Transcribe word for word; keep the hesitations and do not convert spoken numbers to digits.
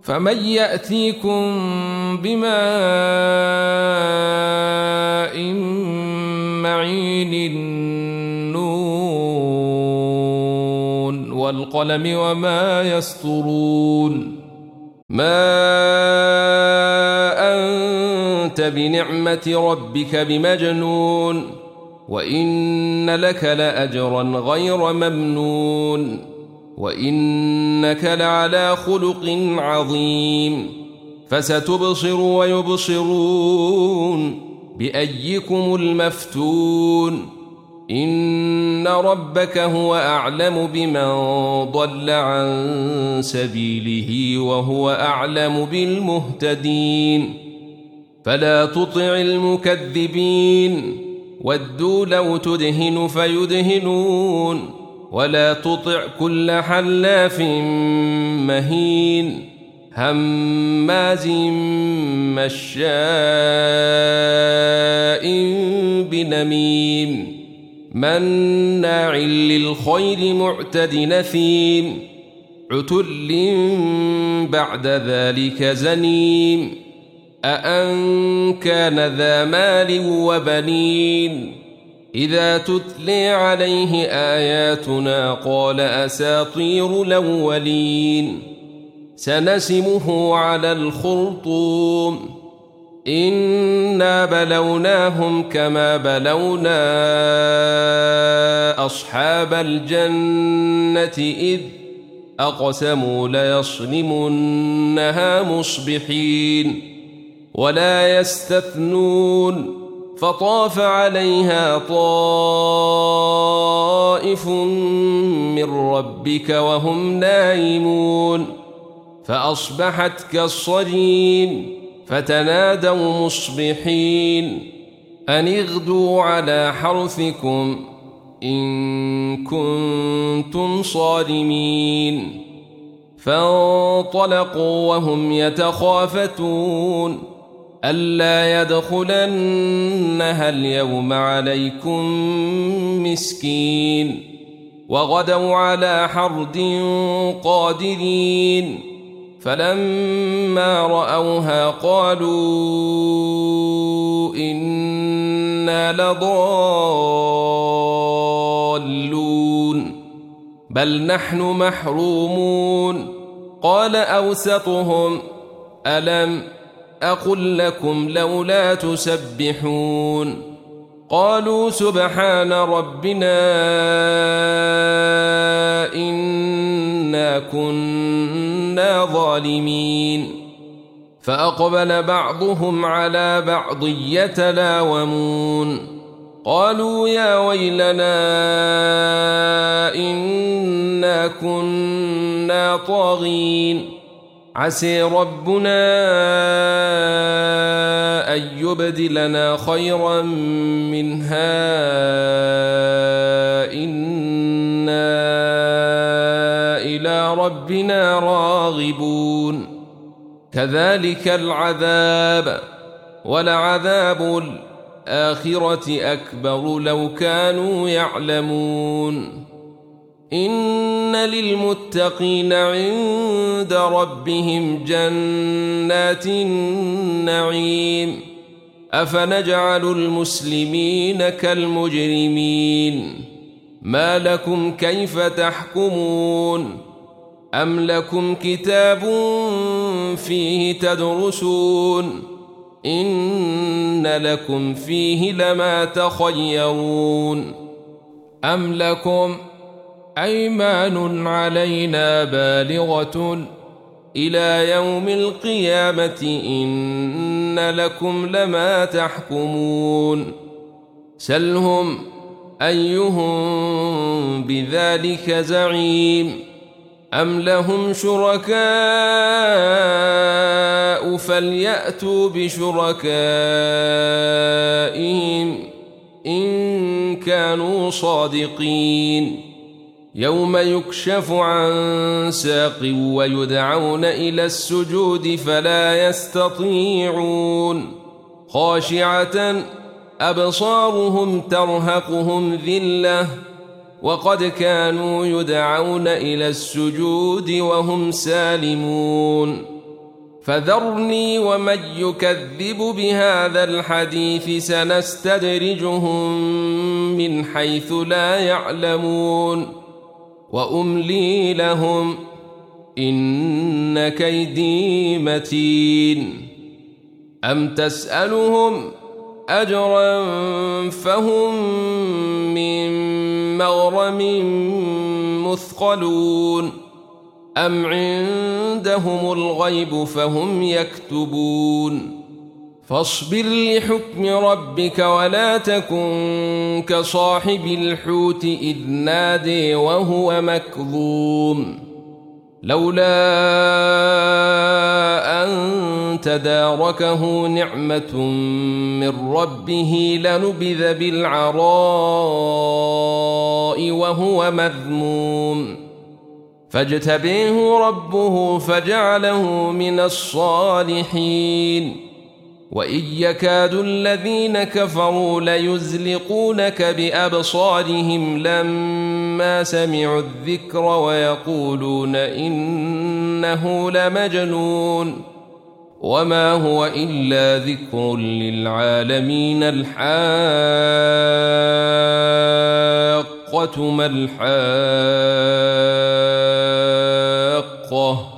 فمن يأتيكم بماء معين النون والقلم وما يسطرون ما أنت بنعمة ربك بمجنون وإن لك لأجرا غير ممنون وإنك لعلى خلق عظيم فستبصر ويبصرون بأيكم المفتون إن ربك هو أعلم بمن ضل عن سبيله وهو أعلم بالمهتدين فلا تطع المكذبين ودوا لو تدهن فيدهنون ولا تطع كل حلاف مهين هماز مشاء بنميم مناع للخير معتد نثيم عتل بعد ذلك زنيم أأن كان ذا مال وبنين إذا تتلي عليه آياتنا قال أساطير الأولين سنسمه على الخرطوم إنا بلوناهم كما بلونا أصحاب الجنة إذ أقسموا ليصرمنها مصبحين ولا يستثنون فطاف عليها طائف من ربك وهم نائمون فأصبحت كالصريم فتنادوا مصبحين أن اغدوا على حرثكم إن كنتم صارمين فانطلقوا وهم يتخافتون ألا يدخلنها اليوم عليكم مسكين وغدوا على حرد قادرين فلما رأوها قالوا إنا لضالون بل نحن محرومون قال أوسطهم ألم أقل لكم لولا تسبحون قالوا سبحان ربنا إنا كنا ظالمين فأقبل بعضهم على بعض يتلاومون قالوا يا ويلنا إنا كنا طاغين عسى ربنا أن يبدلنا خيرا منها إنا إلى ربنا راغبون كذلك العذاب ولعذاب الآخرة أكبر لو كانوا يعلمون إن للمتقين عند ربهم جنات النعيم أفنجعل المسلمين كالمجرمين ما لكم كيف تحكمون أم لكم كتاب فيه تدرسون إن لكم فيه لما تخيرون أم لكم أيمان علينا بالغة إلى يوم القيامة إن لكم لما تحكمون سلهم أيهم بذلك زعيم أم لهم شركاء فليأتوا بشركائهم إن كانوا صادقين يوم يكشف عن ساق ويدعون إلى السجود فلا يستطيعون خاشعة أبصارهم ترهقهم ذلة وقد كانوا يدعون إلى السجود وهم سالمون فذرني ومن يكذب بهذا الحديث سنستدرجهم من حيث لا يعلمون وأملي لهم إن كيدي متين أم تسألهم أجرا فهم من مغرم مثقلون أم عندهم الغيب فهم يكتبون فاصبر لحكم ربك ولا تكن كصاحب الحوت إذ نادي وهو مكظوم لولا أن تداركه نعمة من ربه لنبذ بالعراء وهو مذموم فاجتبيه ربه فجعله من الصالحين وإن يكاد الذين كفروا ليزلقونك بأبصارهم لما سمعوا الذكر ويقولون إنه لمجنون وما هو إلا ذكر للعالمين الحاقة ما الحاقة